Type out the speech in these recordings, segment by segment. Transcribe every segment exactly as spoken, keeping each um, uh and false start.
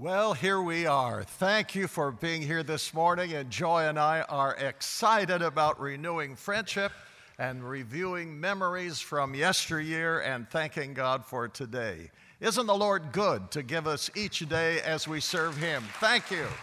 Well, here we are. Thank you for being here this morning, and Joy and I are excited about renewing friendship and reviewing memories from yesteryear and thanking God for today. Isn't the Lord good to give us each day as we serve Him? Thank you.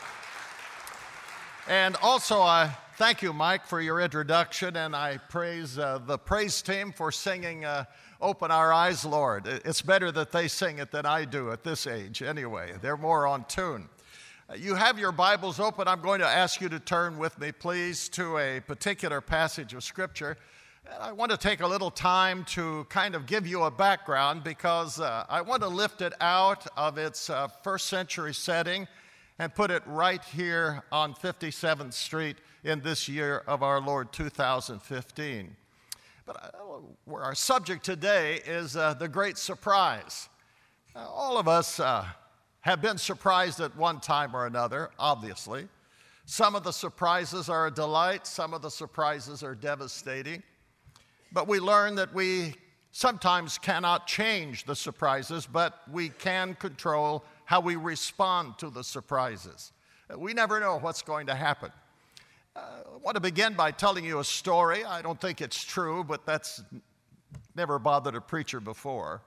And also, I thank you, Mike, for your introduction, and I praise uh, the praise team for singing uh, Open Our Eyes, Lord. It's better that they sing it than I do at this age anyway. They're more on tune. You have your Bibles open. I'm going to ask you to turn with me, please, to a particular passage of Scripture. And I want to take a little time to kind of give you a background because uh, I want to lift it out of its uh, first century setting and put it right here on fifty-seventh Street in this year of our Lord two thousand fifteen. But uh, our subject today is uh, the great surprise. Uh, all of us uh, have been surprised at one time or another, obviously. Some of the surprises are a delight, some of the surprises are devastating. But we learn that we sometimes cannot change the surprises, but we can control how we respond to the surprises. Uh, we never know what's going to happen. I want to begin by telling you a story. I don't think it's true, but that's never bothered a preacher before.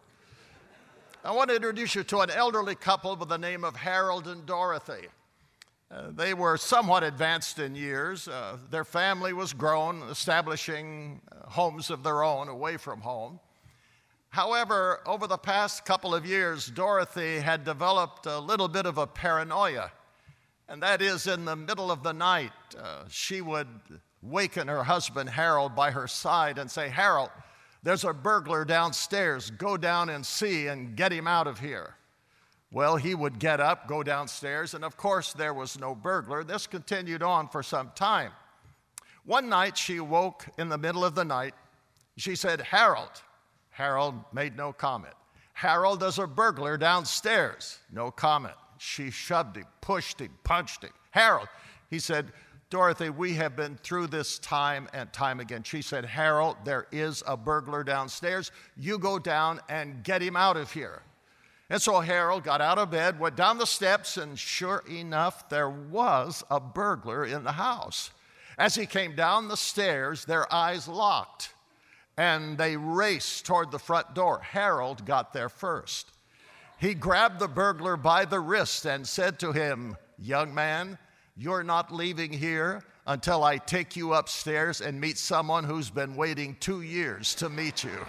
I want to introduce you to an elderly couple by the name of Harold and Dorothy. Uh, they were somewhat advanced in years. Uh, their family was grown, establishing uh, homes of their own away from home. However, over the past couple of years, Dorothy had developed a little bit of a paranoia. And that is, in the middle of the night, uh, she would waken her husband, Harold, by her side and say, "Harold, there's a burglar downstairs. Go down and see and get him out of here." Well, he would get up, go downstairs, and of course there was no burglar. This continued on for some time. One night she woke in the middle of the night. She said, "Harold." Harold made no comment. "Harold, there's a burglar downstairs." No comment. She shoved him, pushed him, punched him. "Harold," he said, "Dorothy, we have been through this time and time again." She said, "Harold, there is a burglar downstairs. You go down and get him out of here." And so Harold got out of bed, went down the steps, and sure enough, there was a burglar in the house. As he came down the stairs, their eyes locked, and they raced toward the front door. Harold got there first. He grabbed the burglar by the wrist and said to him, "Young man, you're not leaving here until I take you upstairs and meet someone who's been waiting two years to meet you."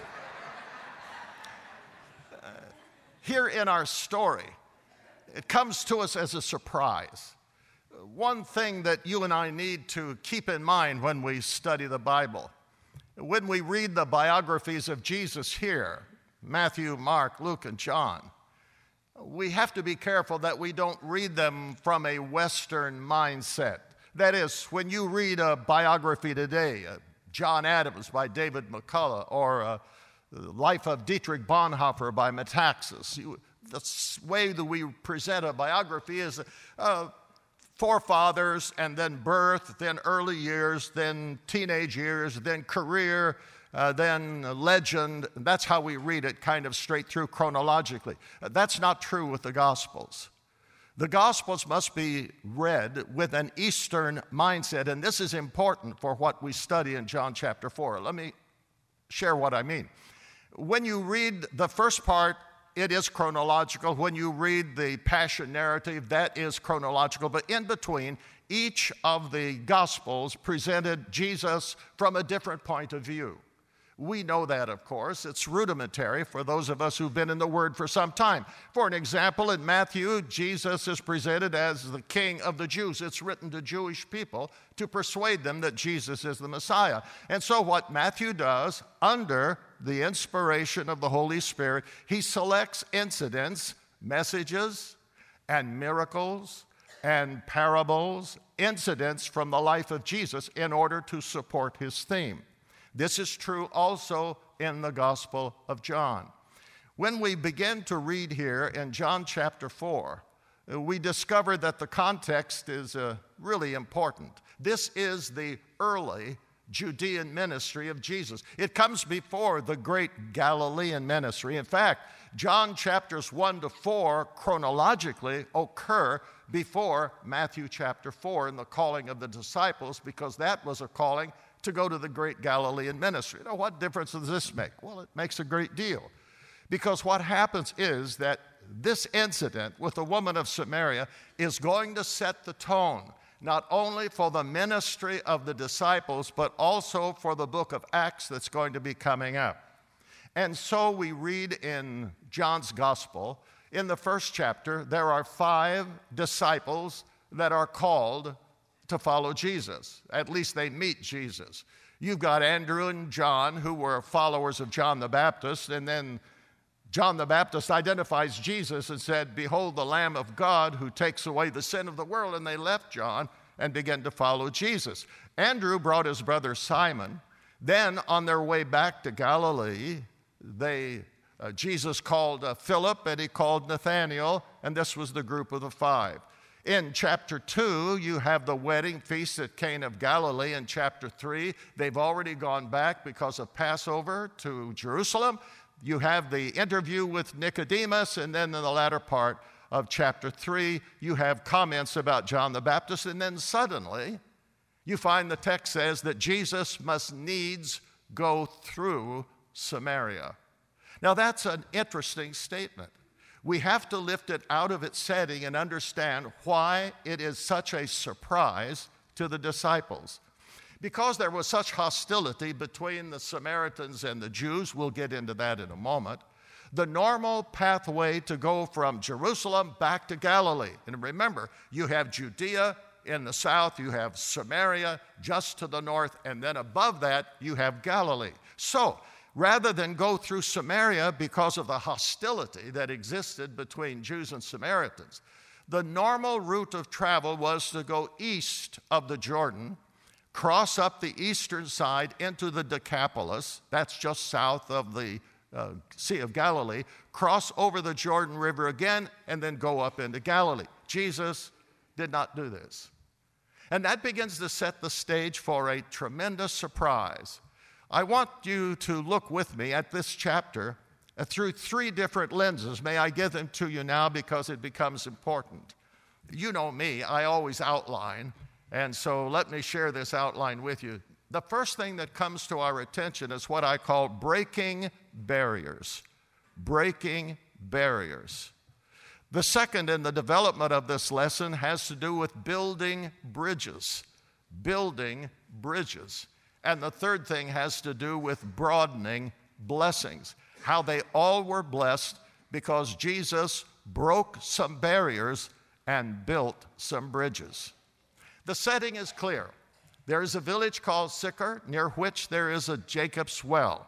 uh, here in our story, it comes to us as a surprise. One thing that you and I need to keep in mind when we study the Bible, when we read the biographies of Jesus here, Matthew, Mark, Luke, and John, we have to be careful that we don't read them from a Western mindset. That is, when you read a biography today, uh, John Adams by David McCullough, or uh, The Life of Dietrich Bonhoeffer by Metaxas, you, the way that we present a biography is uh, forefathers, and then birth, then early years, then teenage years, then career, Uh, then uh, legend. That's how we read it, kind of straight through chronologically. Uh, that's not true with the Gospels. The Gospels must be read with an Eastern mindset, and this is important for what we study in John chapter four. Let me share what I mean. When you read the first part, it is chronological. When you read the Passion narrative, that is chronological. But in between, each of the Gospels presented Jesus from a different point of view. We know that, of course. It's rudimentary for those of us who've been in the Word for some time. For an example, in Matthew, Jesus is presented as the King of the Jews. It's written to Jewish people to persuade them that Jesus is the Messiah. And so what Matthew does, under the inspiration of the Holy Spirit, he selects incidents, messages, and miracles, and parables, incidents from the life of Jesus in order to support his theme. This is true also in the Gospel of John. When we begin to read here in John chapter four, we discover that the context is uh, really important. This is the early Judean ministry of Jesus. It comes before the great Galilean ministry. In fact, John chapters one to four chronologically occur before Matthew chapter four in the calling of the disciples, because that was a calling to go to the great Galilean ministry. Now, what difference does this make? Well, it makes a great deal. Because what happens is that this incident with the woman of Samaria is going to set the tone, not only for the ministry of the disciples, but also for the book of Acts that's going to be coming up. And so we read in John's gospel, in the first chapter, there are five disciples that are called to follow Jesus. At least they meet Jesus. You've got Andrew and John, who were followers of John the Baptist, and then John the Baptist identifies Jesus and said, "Behold the Lamb of God who takes away the sin of the world," and they left John and began to follow Jesus. Andrew brought his brother Simon. Then on their way back to Galilee, they, uh, Jesus called uh, Philip and he called Nathanael, and this was the group of the five. In chapter two, you have the wedding feast at Cana of Galilee. In chapter three, they've already gone back because of Passover to Jerusalem. You have the interview with Nicodemus, and then in the latter part of chapter three, you have comments about John the Baptist, and then suddenly you find the text says that Jesus must needs go through Samaria. Now that's an interesting statement. We have to lift it out of its setting and understand why it is such a surprise to the disciples. Because there was such hostility between the Samaritans and the Jews, we'll get into that in a moment, the normal pathway to go from Jerusalem back to Galilee. And remember, you have Judea in the south, you have Samaria just to the north, and then above that, you have Galilee. So, rather than go through Samaria because of the hostility that existed between Jews and Samaritans, the normal route of travel was to go east of the Jordan, cross up the eastern side into the Decapolis, that's just south of the uh, Sea of Galilee, cross over the Jordan River again, and then go up into Galilee. Jesus did not do this. And that begins to set the stage for a tremendous surprise. I want you to look with me at this chapter uh, through three different lenses. May I give them to you now because it becomes important. You know me, I always outline. And so let me share this outline with you. The first thing that comes to our attention is what I call breaking barriers. Breaking barriers. The second in the development of this lesson has to do with building bridges. Building bridges. And the third thing has to do with broadening blessings. How they all were blessed because Jesus broke some barriers and built some bridges. The setting is clear. There is a village called Sychar, near which there is a Jacob's well.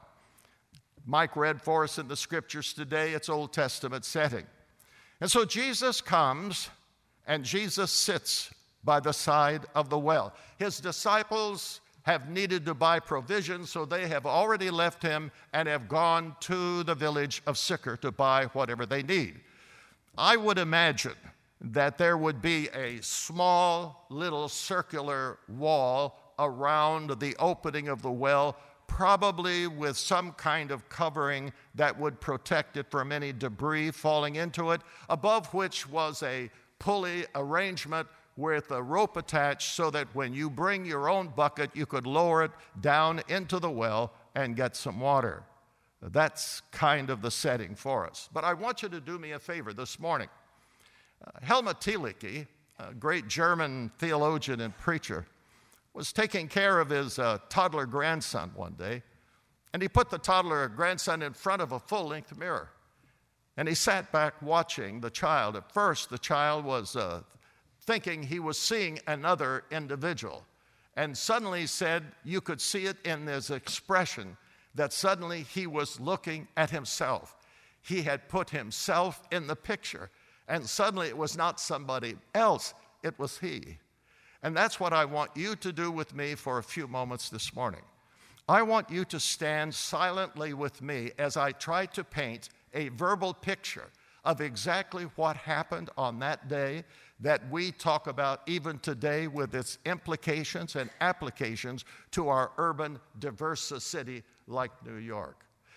Mike read for us in the scriptures today, it's Old Testament setting. And so Jesus comes, and Jesus sits by the side of the well. His disciples have needed to buy provisions, so they have already left him and have gone to the village of Sychar to buy whatever they need. I would imagine that there would be a small little circular wall around the opening of the well, probably with some kind of covering that would protect it from any debris falling into it, above which was a pulley arrangement with a rope attached so that when you bring your own bucket, you could lower it down into the well and get some water. That's kind of the setting for us. But I want you to do me a favor this morning. Uh, Helmut Thielicke, a great German theologian and preacher, was taking care of his uh, toddler grandson one day, and he put the toddler grandson in front of a full-length mirror. And he sat back watching the child. At first, the child was uh, thinking he was seeing another individual. And suddenly he said you could see it in his expression that suddenly he was looking at himself. He had put himself in the picture. And suddenly it was not somebody else, it was he. And that's what I want you to do with me for a few moments this morning. I want you to stand silently with me as I try to paint a verbal picture of exactly what happened on that day that we talk about even today with its implications and applications to our urban, diverse city like New York.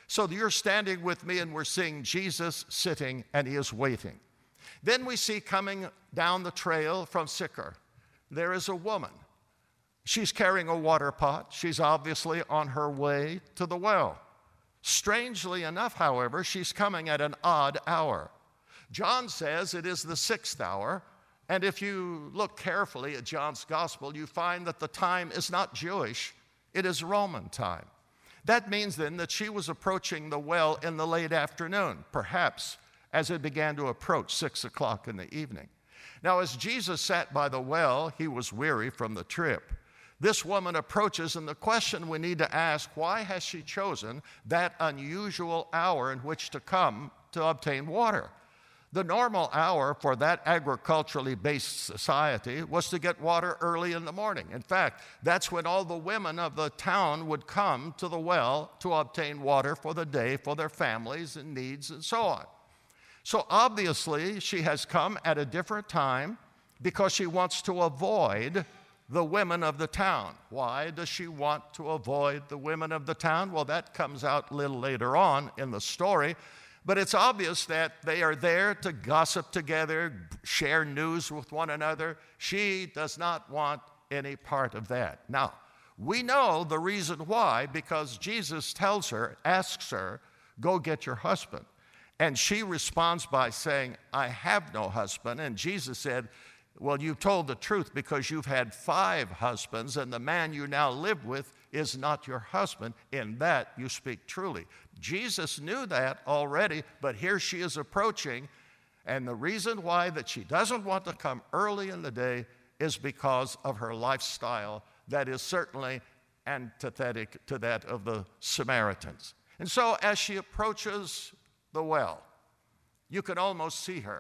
So you're standing with me and we're seeing Jesus sitting and he is waiting. Then we see coming down the trail from Sychar, there is a woman. She's carrying a water pot. She's obviously on her way to the well. Strangely enough, however, she's coming at an odd hour. John says it is the sixth hour, and if you look carefully at John's gospel, you find that the time is not Jewish, it is Roman time. That means then that she was approaching the well in the late afternoon, perhaps as it began to approach six o'clock in the evening. Now, as Jesus sat by the well, he was weary from the trip. This woman approaches, and the question we need to ask, why has she chosen that unusual hour in which to come to obtain water? The normal hour for that agriculturally based society was to get water early in the morning. In fact, that's when all the women of the town would come to the well to obtain water for the day for their families and needs and so on. So obviously, she has come at a different time because she wants to avoid the women of the town. Why does she want to avoid the women of the town? Well, that comes out a little later on in the story, but it's obvious that they are there to gossip together, share news with one another. She does not want any part of that. Now, we know the reason why, because Jesus tells her, asks her, go get your husband. And she responds by saying, I have no husband. And Jesus said, well, you told the truth because you've had five husbands, and the man you now live with is not your husband. In that you speak truly. Jesus knew that already, but here she is approaching, and the reason why that she doesn't want to come early in the day is because of her lifestyle that is certainly antithetic to that of the Samaritans. And so as she approaches the well, you can almost see her.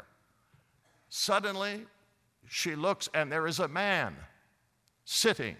Suddenly, she looks, and there is a man sitting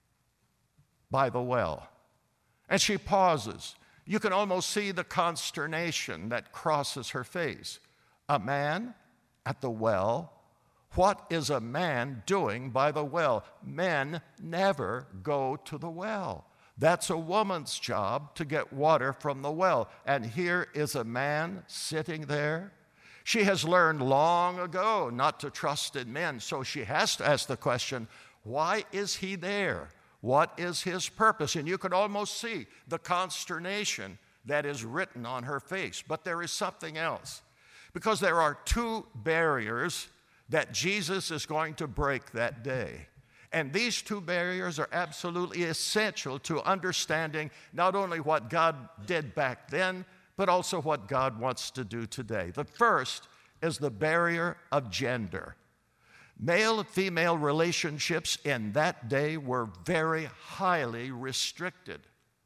by the well. And she pauses. You can almost see the consternation that crosses her face. A man at the well? What is a man doing by the well? Men never go to the well. That's a woman's job to get water from the well. And here is a man sitting there. She has learned long ago not to trust in men, so she has to ask the question, why is he there? What is his purpose? And you can almost see the consternation that is written on her face. But there is something else, because there are two barriers that Jesus is going to break that day. And these two barriers are absolutely essential to understanding not only what God did back then, but also what God wants to do today. The first is the barrier of gender. Male and female relationships in that day were very highly restricted.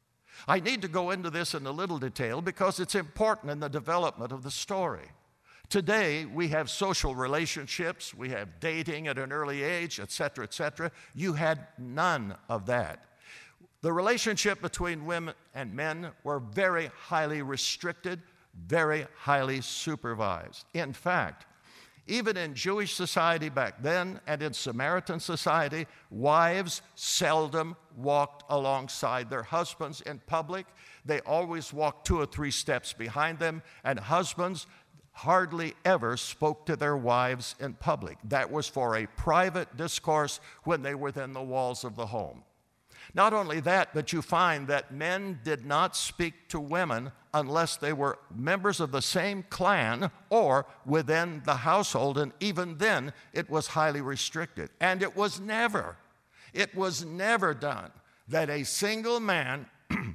I need to go into this in a little detail because it's important in the development of the story. Today, we have social relationships, we have dating at an early age, et cetera, et cetera. You had none of that. The relationship between women and men were very highly restricted, very highly supervised. In fact, even in Jewish society back then and in Samaritan society, wives seldom walked alongside their husbands in public. They always walked two or three steps behind them, and husbands hardly ever spoke to their wives in public. That was for a private discourse when they were within the walls of the home. Not only that, but you find that men did not speak to women unless they were members of the same clan or within the household, and even then it was highly restricted. And it was never, it was never done that a single man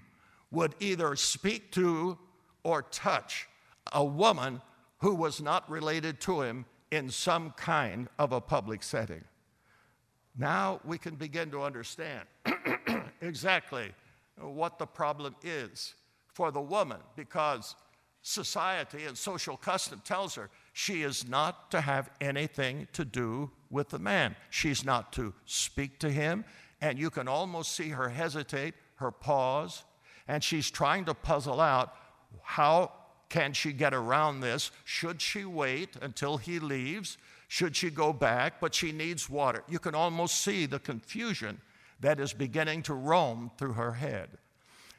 would either speak to or touch a woman who was not related to him in some kind of a public setting. Now we can begin to understand exactly what the problem is for the woman, because society and social custom tells her she is not to have anything to do with the man. She's not to speak to him, and you can almost see her hesitate, her pause, and she's trying to puzzle out how can she get around this. Should she wait until he leaves? Should she go back? But she needs water. You can almost see the confusion that is beginning to roam through her head.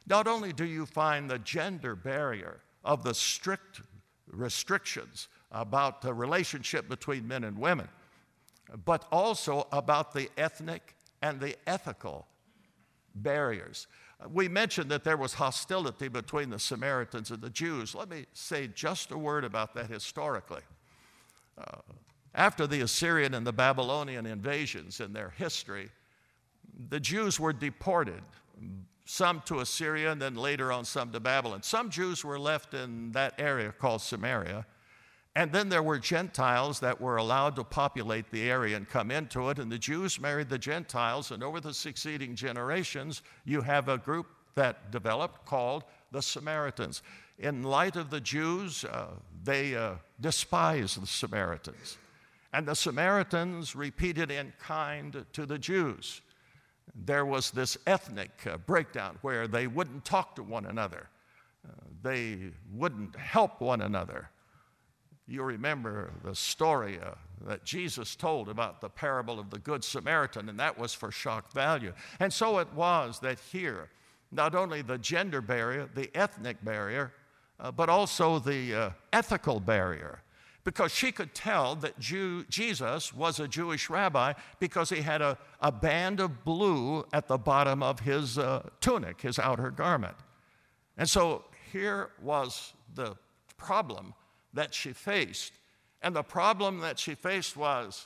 Not only do you find the gender barrier of the strict restrictions about the relationship between men and women, but also about the ethnic and the ethical barriers. We mentioned that there was hostility between the Samaritans and the Jews. Let me say just a word about that historically. Uh, after the Assyrian and the Babylonian invasions in their history, the Jews were deported, some to Assyria and then later on some to Babylon. Some Jews were left in that area called Samaria. And then there were Gentiles that were allowed to populate the area and come into it, and the Jews married the Gentiles, and over the succeeding generations, you have a group that developed called the Samaritans. In light of the Jews, uh, they uh, despised the Samaritans. And the Samaritans repeated in kind to the Jews. There was this ethnic uh, breakdown where they wouldn't talk to one another. Uh, they wouldn't help one another. You remember the story uh, that Jesus told about the parable of the Good Samaritan, and that was for shock value. And so it was that here, not only the gender barrier, the ethnic barrier, uh, but also the uh, ethical barrier, because she could tell that Jew, Jesus was a Jewish rabbi because he had a, a band of blue at the bottom of his uh, tunic, his outer garment. And so here was the problem that she faced. And the problem that she faced was,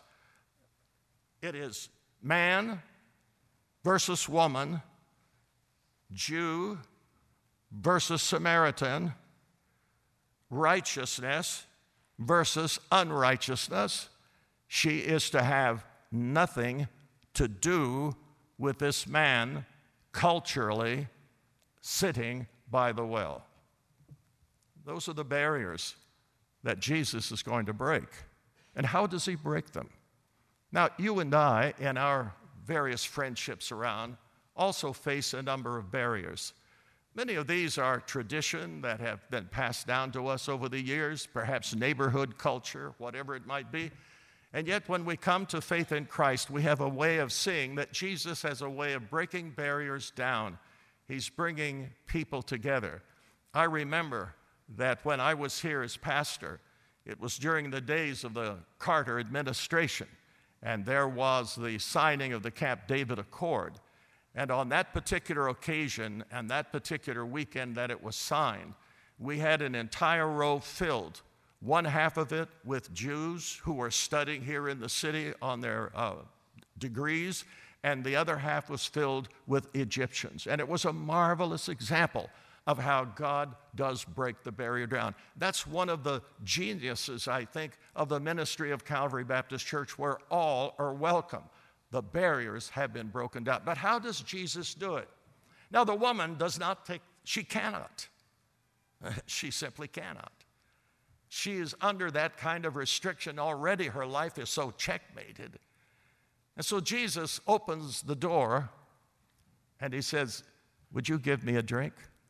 it is man versus woman, Jew versus Samaritan, righteousness versus unrighteousness. She is to have nothing to do with this man culturally sitting by the well. Those are the barriers that Jesus is going to break. And how does he break them? Now, you and I, in our various friendships around, also face a number of barriers. Many of these are tradition that have been passed down to us over the years, perhaps neighborhood culture, whatever it might be. And yet, when we come to faith in Christ, we have a way of seeing that Jesus has a way of breaking barriers down. He's bringing people together. I remember that when I was here as pastor, it was during the days of the Carter administration, and there was the signing of the Camp David Accord. And on that particular occasion and that particular weekend that it was signed, we had an entire row filled, one half of it with Jews who were studying here in the city on their uh, degrees, and the other half was filled with Egyptians. And it was a marvelous example of how God does break the barrier down. That's one of the geniuses, I think, of the ministry of Calvary Baptist Church, where all are welcome. The barriers have been broken down. But how does Jesus do it? Now, the woman does not take, she cannot. She simply cannot. She is under that kind of restriction already. Her life is so checkmated. And so Jesus opens the door and he says, "Would you give me a drink?"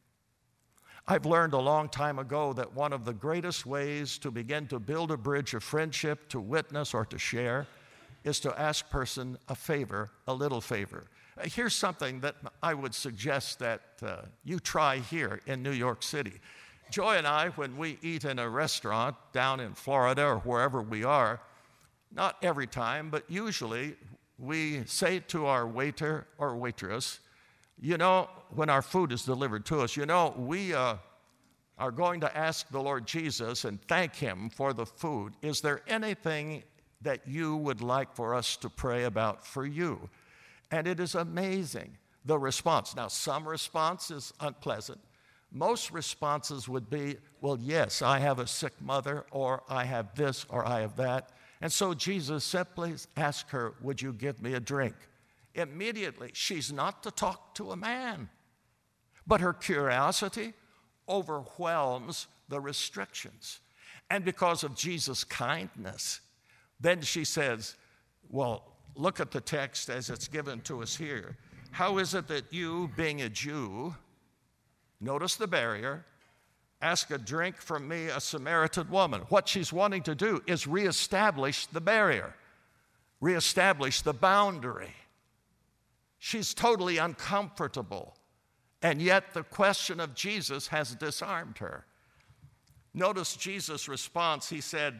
I've learned a long time ago that one of the greatest ways to begin to build a bridge of friendship, to witness, or to share is to ask a person a favor, a little favor. Here's something that I would suggest that uh, you try here in New York City. Joy and I, when we eat in a restaurant down in Florida or wherever we are, not every time, but usually we say to our waiter or waitress, you know, when our food is delivered to us, you know, we uh, are going to ask the Lord Jesus and thank him for the food. Is there anything that you would like for us to pray about for you? And it is amazing, the response. Now, some response is unpleasant. Most responses would be, well, yes, I have a sick mother, or I have this, or I have that. And so Jesus simply asked her, would you give me a drink? Immediately, she's not to talk to a man. But her curiosity overwhelms the restrictions. And because of Jesus' kindness, then she says, well, look at the text as it's given to us here. How is it that you, being a Jew, notice the barrier, ask a drink from me, a Samaritan woman? What she's wanting to do is reestablish the barrier, reestablish the boundary. She's totally uncomfortable. And yet the question of Jesus has disarmed her. Notice Jesus' response. He said,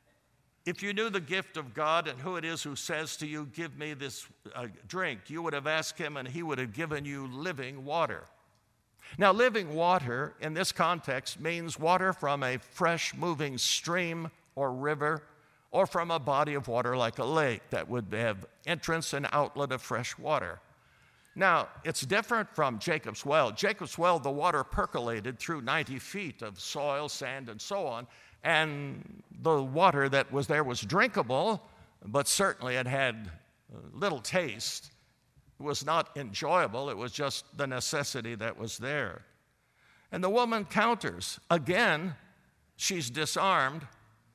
if you knew the gift of God and who it is who says to you, give me this uh, drink, you would have asked him and he would have given you living water. Now, living water in this context means water from a fresh moving stream or river, or from a body of water like a lake that would have entrance and outlet of fresh water. Now, it's different from Jacob's well. Jacob's well, the water percolated through ninety feet of soil, sand, and so on, and the water that was there was drinkable, but certainly it had little taste. It was not enjoyable. It was just the necessity that was there. And the woman counters. Again, she's disarmed.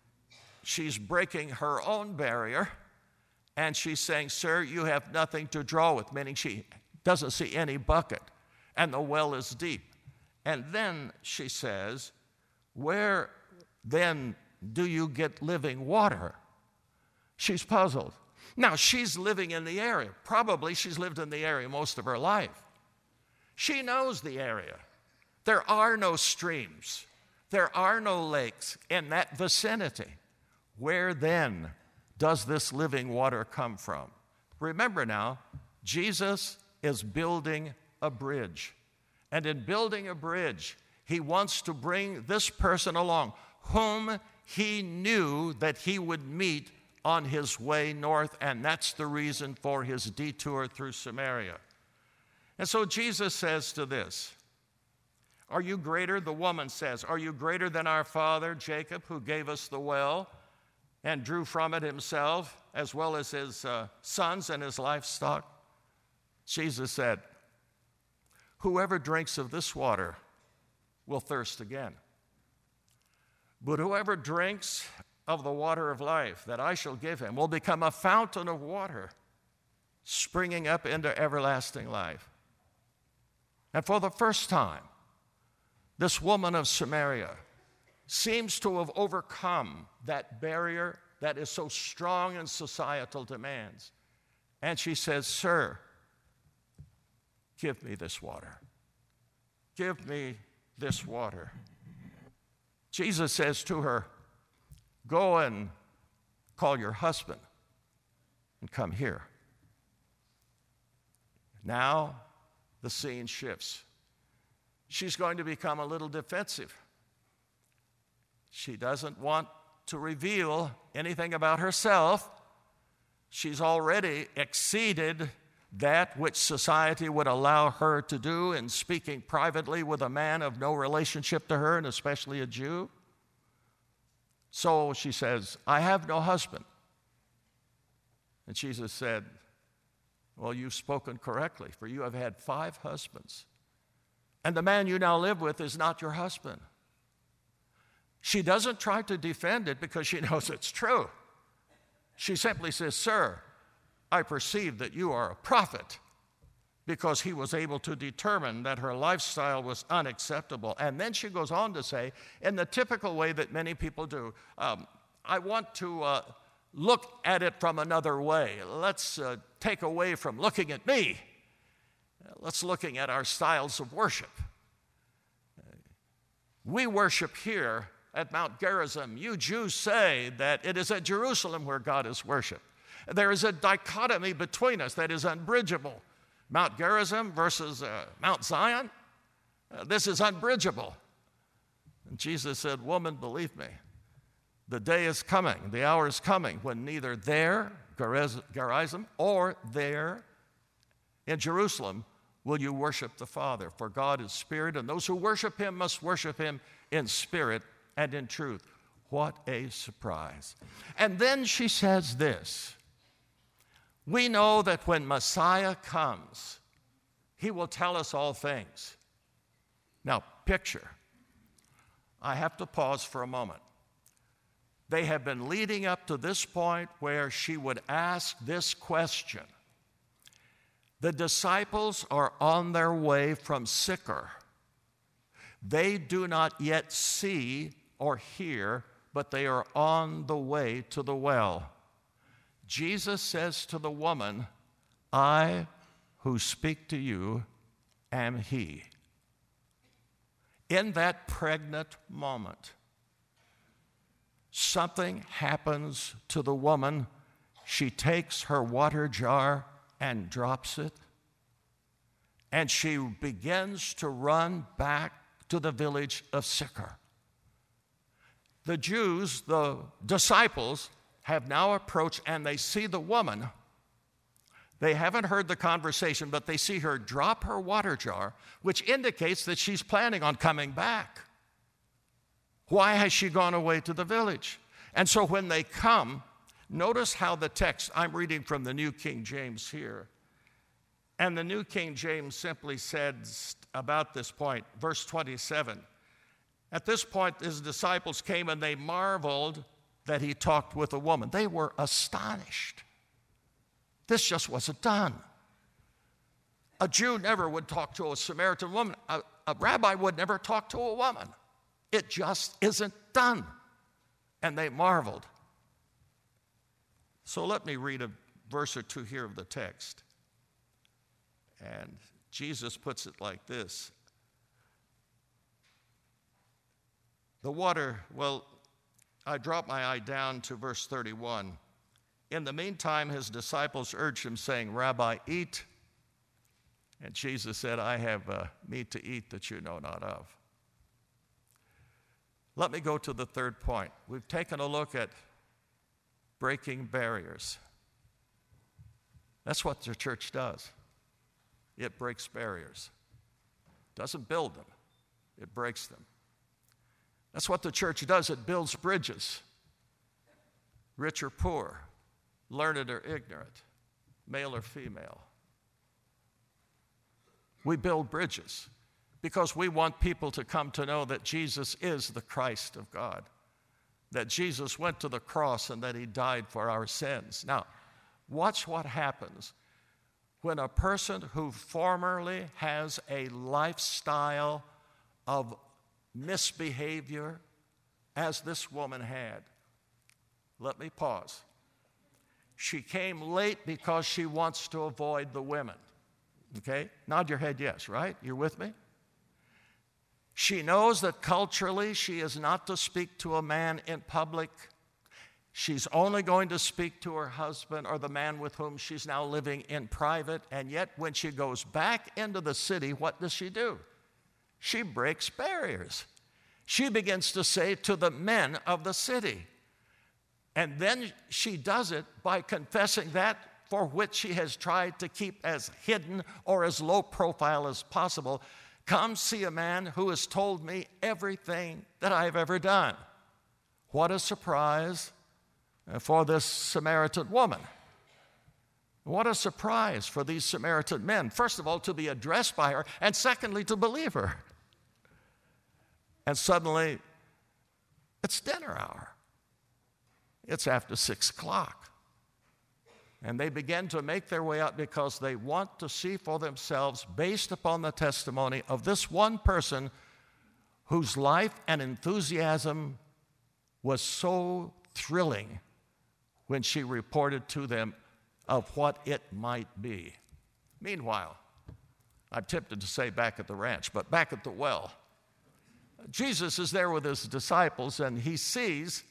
She's breaking her own barrier, and she's saying, sir, you have nothing to draw with, meaning she doesn't see any bucket, and the well is deep. And then she says, where then do you get living water? She's puzzled. Now, she's living in the area. Probably she's lived in the area most of her life. She knows the area. There are no streams. There are no lakes in that vicinity. Where then does this living water come from? Remember now, Jesus is building a bridge. And in building a bridge, he wants to bring this person along, whom he knew that he would meet on his way north, and that's the reason for his detour through Samaria. And so Jesus says to this, are you greater? The woman says, are you greater than our father Jacob, who gave us the well and drew from it himself, as well as his uh, sons and his livestock? Jesus said, whoever drinks of this water will thirst again. But whoever drinks of the water of life that I shall give him will become a fountain of water, springing up into everlasting life. And for the first time, this woman of Samaria seems to have overcome that barrier that is so strong in societal demands. And she says, sir, give me this water. Give me this water. Jesus says to her, go and call your husband and come here. Now the scene shifts. She's going to become a little defensive. She doesn't want to reveal anything about herself. She's already exceeded that which society would allow her to do in speaking privately with a man of no relationship to her, and especially a Jew. So she says, I have no husband. And Jesus said, well, you've spoken correctly, for you have had five husbands, and the man you now live with is not your husband. She doesn't try to defend it because she knows it's true. She simply says, sir, I perceive that you are a prophet, because he was able to determine that her lifestyle was unacceptable. And then she goes on to say, in the typical way that many people do, um, I want to uh, look at it from another way. Let's uh, take away from looking at me. Let's looking at our styles of worship. We worship here at Mount Gerizim. You Jews say that it is at Jerusalem where God is worshiped. There is a dichotomy between us that is unbridgeable. Mount Gerizim versus uh, Mount Zion. Uh, this is unbridgeable. And Jesus said, woman, believe me, the day is coming, the hour is coming when neither there, Gerizim, or there in Jerusalem will you worship the Father. For God is spirit, and those who worship him must worship him in spirit and in truth. What a surprise. And then she says this, we know that when Messiah comes, he will tell us all things. Now, picture. I have to pause for a moment. They have been leading up to this point where she would ask this question. The disciples are on their way from Sychar. They do not yet see or hear, but they are on the way to the well. Jesus says to the woman, I who speak to you am he. in that pregnant moment, something happens to the woman. She takes her water jar and drops it, and she begins to run back to the village of Sychar. The Jews, the disciples, have now approached, and they see the woman. They haven't heard the conversation, but they see her drop her water jar, which indicates that she's planning on coming back. Why has she gone away to the village? And so when they come, notice how the text, I'm reading from the New King James here, and the New King James simply says about this point, verse twenty-seven, at this point his disciples came and they marveled that he talked with a woman. They were astonished. This just wasn't done. A Jew never would talk to a Samaritan woman. A, a rabbi would never talk to a woman. It just isn't done. And they marveled. So let me read a verse or two here of the text. And Jesus puts it like this. The water, well, I dropped my eye down to verse thirty-one. In the meantime, his disciples urged him, saying, Rabbi, eat. And Jesus said, I have uh, meat to eat that you know not of. Let me go to the third point. We've taken a look at breaking barriers. That's what the church does. It breaks barriers. It doesn't build them. It breaks them. That's what the church does. It builds bridges. Rich or poor, learned or ignorant, male or female. We build bridges because we want people to come to know that Jesus is the Christ of God, that Jesus went to the cross and that he died for our sins. Now, watch what happens when a person who formerly has a lifestyle of misbehavior, as this woman had. Let me pause. She came late because she wants to avoid the women. Okay? Nod your head yes, right? You're with me? She knows that culturally she is not to speak to a man in public. She's only going to speak to her husband or the man with whom she's now living in private. And yet when she goes back into the city, what does she do? She breaks barriers. She begins to say to the men of the city. And then she does it by confessing that for which she has tried to keep as hidden or as low profile as possible. Come see a man who has told me everything that I've ever done. What a surprise for this Samaritan woman. What a surprise for these Samaritan men. First of all, to be addressed by her, and secondly, to believe her. And suddenly, it's dinner hour. It's after six o'clock. And they begin to make their way out because they want to see for themselves, based upon the testimony of this one person whose life and enthusiasm was so thrilling when she reported to them of what it might be. Meanwhile, I'm tempted to say back at the ranch, but back at the well, Jesus is there with his disciples, and he sees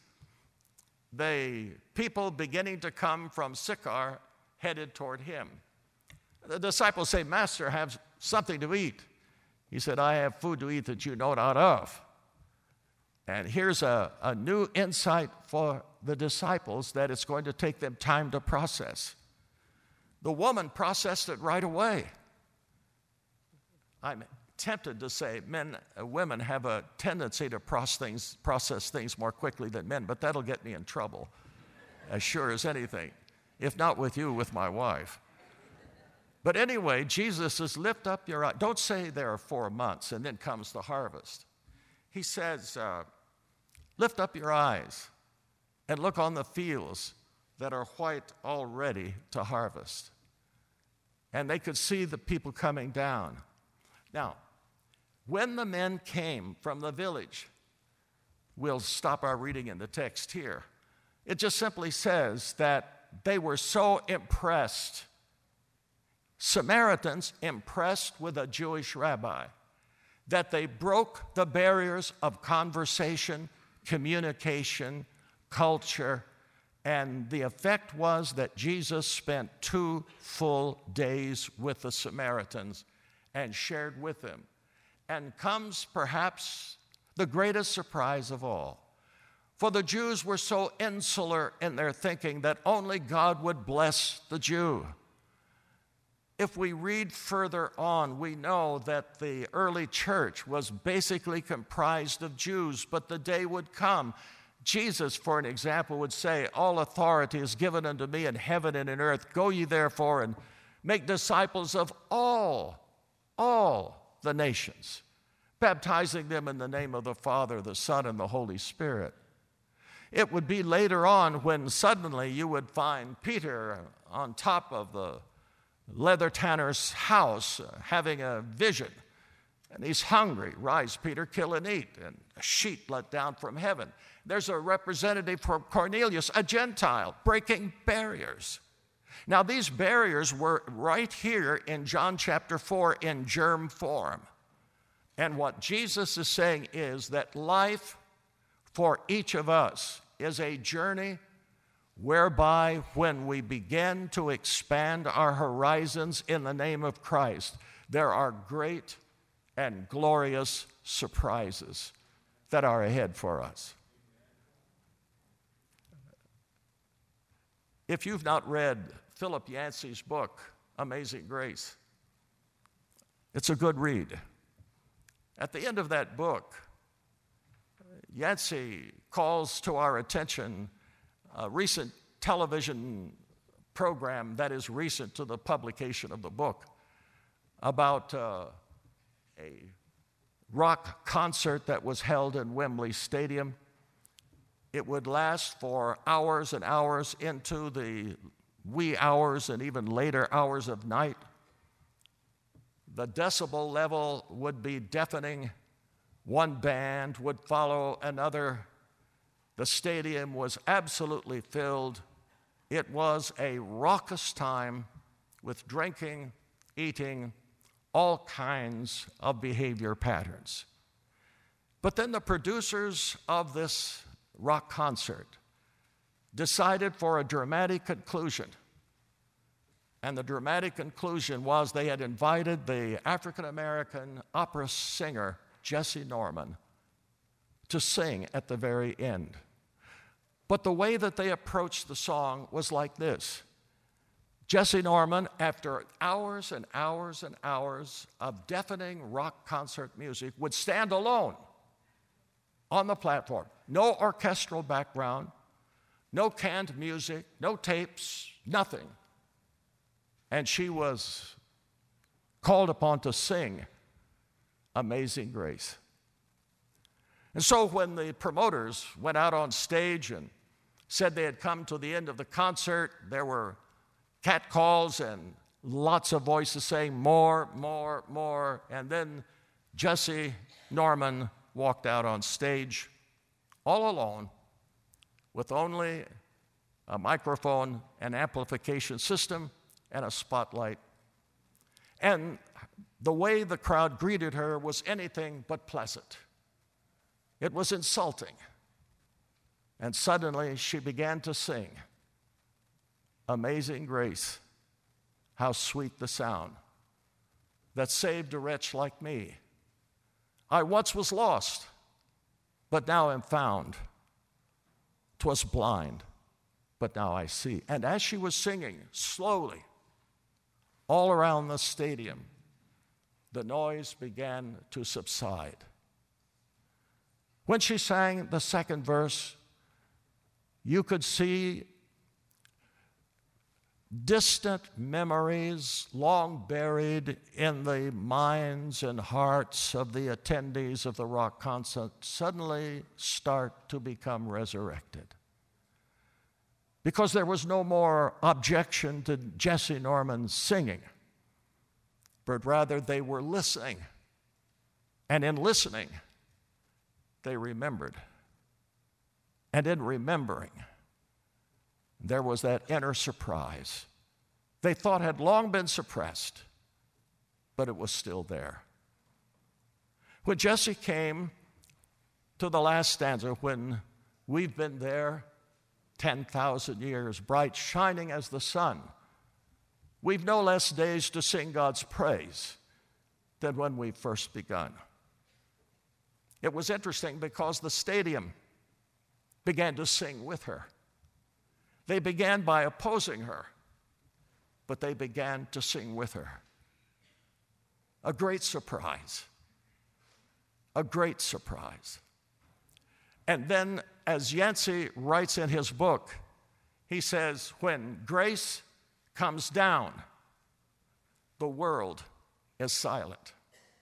the people beginning to come from Sychar headed toward him. The disciples say, Master, have something to eat. He said, I have food to eat that you know not of. And here's a, a new insight for the disciples that it's going to take them time to process. The woman processed it right away. I'm tempted to say men, uh, women have a tendency to process things, process things more quickly than men, but that'll get me in trouble, as sure as anything. If not with you, with my wife. But anyway, Jesus says, lift up your eye. Don't say there are four months and then comes the harvest. He says, uh, lift up your eyes and look on the fields that are white already to harvest. And they could see the people coming down. Now, when the men came from the village, we'll stop our reading in the text here. It just simply says that they were so impressed, Samaritans impressed with a Jewish rabbi. that they broke the barriers of conversation, communication, culture, and the effect was that Jesus spent two full days with the Samaritans and shared with them. And comes perhaps the greatest surprise of all. For the Jews were so insular in their thinking that only God would bless the Jew. If we read further on, we know that the early church was basically comprised of Jews, but the day would come. Jesus, for an example, would say, "All authority is given unto me in heaven and in earth. Go ye therefore and make disciples of all, all the nations, baptizing them in the name of the Father, the Son, and the Holy Spirit." It would be later on when suddenly you would find Peter on top of the leather tanner's house uh, having a vision. And he's hungry. "Rise, Peter, kill and eat." And a sheet let down from heaven. There's a representative from Cornelius, a Gentile, breaking barriers. Now, these barriers were right here in John chapter four in germ form. And what Jesus is saying is that life for each of us is a journey whereby when we begin to expand our horizons in the name of Christ, there are great and glorious surprises that are ahead for us. If you've not read Philip Yancey's book, Amazing Grace, it's a good read. At the end of that book, Yancey calls to our attention a recent television program that is recent to the publication of the book about uh, a rock concert that was held in Wembley Stadium. It would last for hours and hours into the wee hours and even later hours of night. The decibel level would be deafening. One band would follow another. The stadium was absolutely filled. It was a raucous time with drinking, eating, all kinds of behavior patterns. But then the producers of this rock concert decided for a dramatic conclusion. And the dramatic conclusion was they had invited the African-American opera singer, Jesse Norman, to sing at the very end. But the way that they approached the song was like this. Jesse Norman, after hours and hours and hours of deafening rock concert music, would stand alone on the platform. No orchestral background, no canned music, no tapes, nothing. And she was called upon to sing Amazing Grace. And so when the promoters went out on stage and said they had come to the end of the concert, there were catcalls and lots of voices saying more, more, more. And then Jesse Norman walked out on stage all alone with only a microphone, an amplification system, and a spotlight. And the way the crowd greeted her was anything but pleasant. It was insulting. And suddenly she began to sing, "Amazing Grace, how sweet the sound that saved a wretch like me. I once was lost, but now am found. 'Twas blind, but now I see." And as she was singing, slowly, all around the stadium, the noise began to subside. When she sang the second verse, you could see distant memories long buried in the minds and hearts of the attendees of the rock concert suddenly start to become resurrected. Because there was no more objection to Jesse Norman singing, but rather they were listening. And in listening, they remembered. And in remembering, there was that inner surprise they thought had long been suppressed, but it was still there. When Jesse came to the last stanza, when we've been there ten thousand years, bright, shining as the sun, we've no less days to sing God's praise than when we first begun. It was interesting because the stadium began to sing with her. They began by opposing her, but they began to sing with her. A great surprise. A great surprise. And then, as Yancey writes in his book, he says, when grace comes down, the world is silent.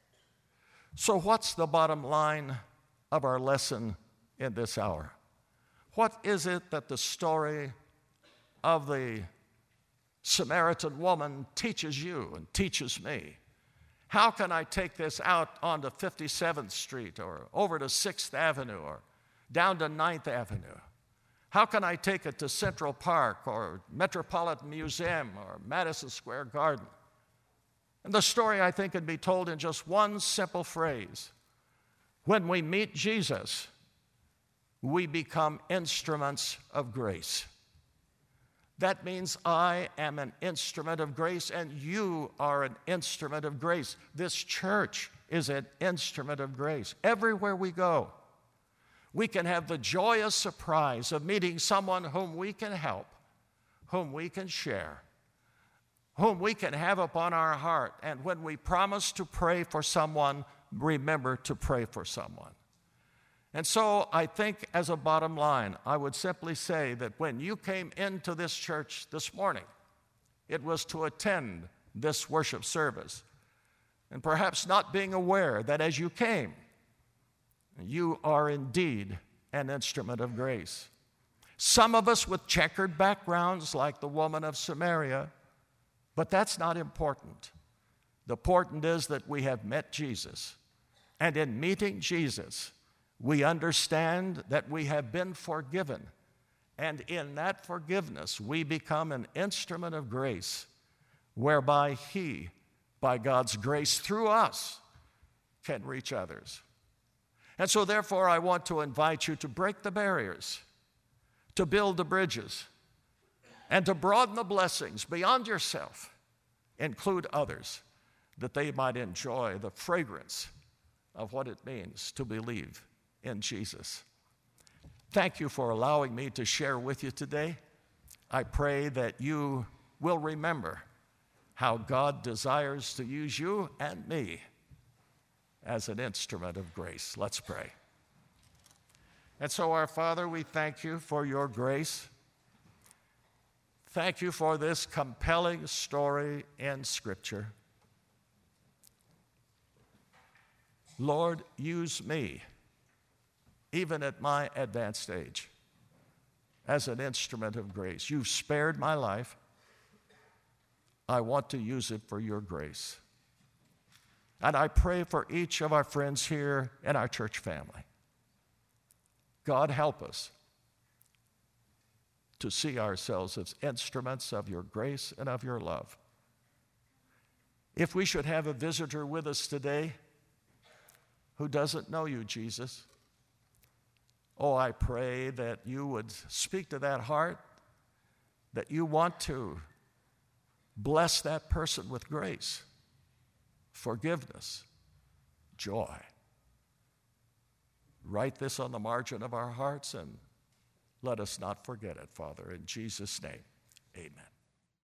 So what's the bottom line of our lesson in this hour? What is it that the story of the Samaritan woman teaches you and teaches me? How can I take this out onto fifty-seventh Street or over to sixth Avenue or down to ninth Avenue? How can I take it to Central Park or Metropolitan Museum or Madison Square Garden? And the story, I think, can be told in just one simple phrase. When we meet Jesus, we become instruments of grace. That means I am an instrument of grace and you are an instrument of grace. This church is an instrument of grace. Everywhere we go, we can have the joyous surprise of meeting someone whom we can help, whom we can share, whom we can have upon our heart. And when we promise to pray for someone, remember to pray for someone. And so I think as a bottom line, I would simply say that when you came into this church this morning, it was to attend this worship service. And perhaps not being aware that as you came, you are indeed an instrument of grace. Some of us with checkered backgrounds like the woman of Samaria, but that's not important. The important is that we have met Jesus. And in meeting Jesus, we understand that we have been forgiven. And in that forgiveness, we become an instrument of grace, whereby He, by God's grace through us, can reach others. And so therefore, I want to invite you to break the barriers, to build the bridges, and to broaden the blessings beyond yourself, include others, that they might enjoy the fragrance of what it means to believe in Jesus. Thank you for allowing me to share with you today. I pray that you will remember how God desires to use you and me as an instrument of grace. Let's pray. And so, our Father, we thank you for your grace. Thank you for this compelling story in Scripture. Lord, use me, even at my advanced age, as an instrument of grace. You've spared my life. I want to use it for your grace. And I pray for each of our friends here in our church family. God, help us to see ourselves as instruments of your grace and of your love. If we should have a visitor with us today who doesn't know you, Jesus, oh, I pray that you would speak to that heart, that you want to bless that person with grace, forgiveness, joy. Write this on the margin of our hearts and let us not forget it, Father. In Jesus' name, amen.